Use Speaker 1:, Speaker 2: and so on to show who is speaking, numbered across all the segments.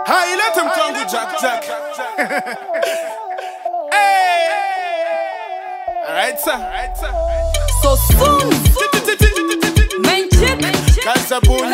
Speaker 1: Hi, let him come to Jack. Hey. Alright, sir.
Speaker 2: So soon, main chick,
Speaker 1: Kasaboon.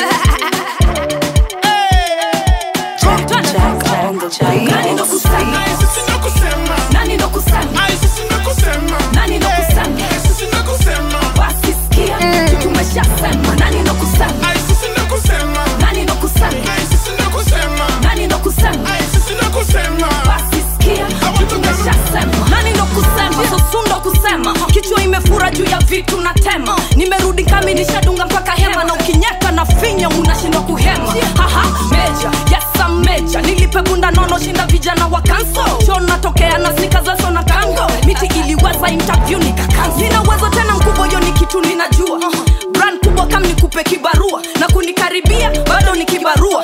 Speaker 2: Nani no kusema, nani no kusema, nani no kusema, wasisikia, tumeshasema. Nani no kusema, nani no kusema, nani no kusema, wasisikia, tumeshasema. Nani no kusema, so soon ndo kusema. Kichwa imefura juu ya vitu na tema. Nimerudi kami nishadunga mpaka hema. Na ukinyaka na finya unashindwa kuhema. Haha, meja, yes I'm meja. Nilipe bunda nono shinda vijana wa kanso. Show natokea na sneakers za sona tango. Miti iliweza interview nikakanso. Nina uwezo tena mkubwa yo ni kitu ninajua. Brand kubwa kama nikupe kibarua. Na kunikaribia bado ni kibarua.